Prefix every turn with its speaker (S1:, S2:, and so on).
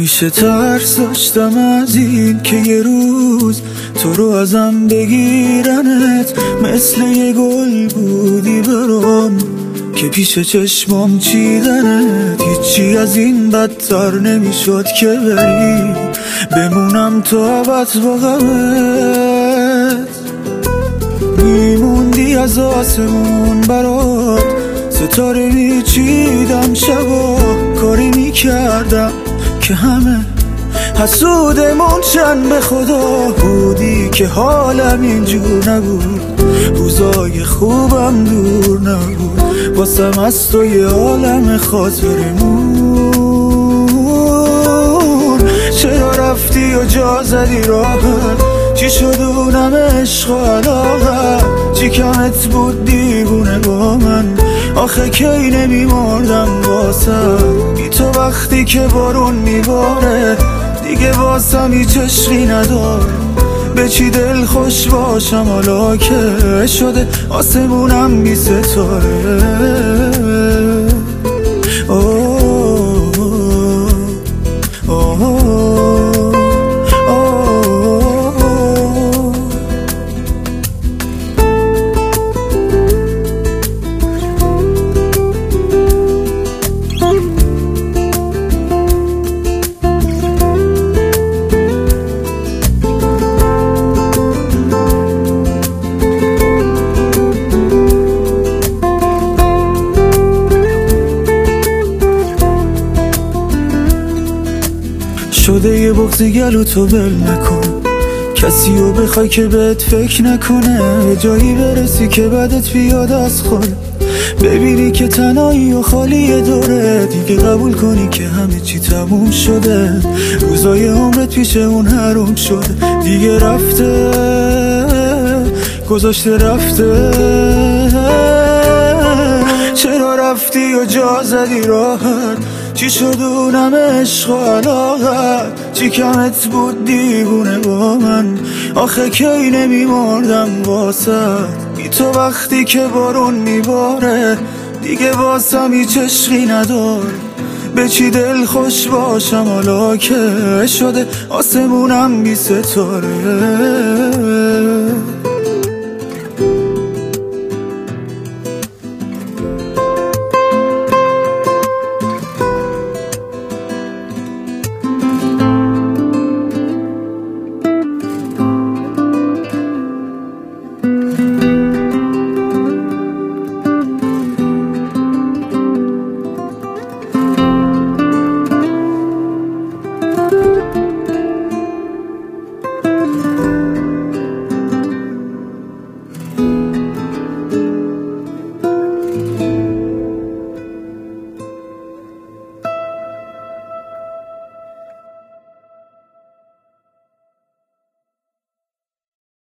S1: همیشه ترس داشتم از این که یه روز تو رو ازم بگیرنت، مثل یه گل بودی برام که پیش چشمام چیدنت. هیچی از این بدتر نمیشد که بری بمونم تا ابد با غمت. میموندی از آسمون برات ستاره میچیدم، شبا کاری میکردم که همه حسودمون چند به خدا بودی که حالم اینجور نبود، روزای خوبم دور نبود، واسم از تو یه عالم خاطرمون. چرا رفتی و جا زدی راحت؟ چی شد اونم عشق و علاقت؟ چی کمت بود دیوونه با من؟ آخه کی نمیمردم واسه بی تو وقتی که بارون میباره دیگه واسم هیچ عشقی نداره. به چی دل خوش باشم حالا که شده آسمونم بی ستاره. شده یه بغضی گلو تو ول نکن، کسی رو بخوای که بهت فکر نکنه، به جایی برسی که بدت بیاد از خود، ببینی که تنهایی و خالی دوره، دیگه قبول کنی که همه چی تموم شده، روزای عمرت پیش اون حروم شده، دیگه رفته گذاشته رفته. چرا رفتی و جا زدی راحت؟ چی شد اونم عشق و علاقت؟ چی کمت بود دیوونه با من؟ آخه کی نمیمردم واسه بی تو وقتی که بارون میباره دیگه واسم هیچ عشقی نداره. به چی دل خوش باشم حالا که شده آسمونم بی ستاره.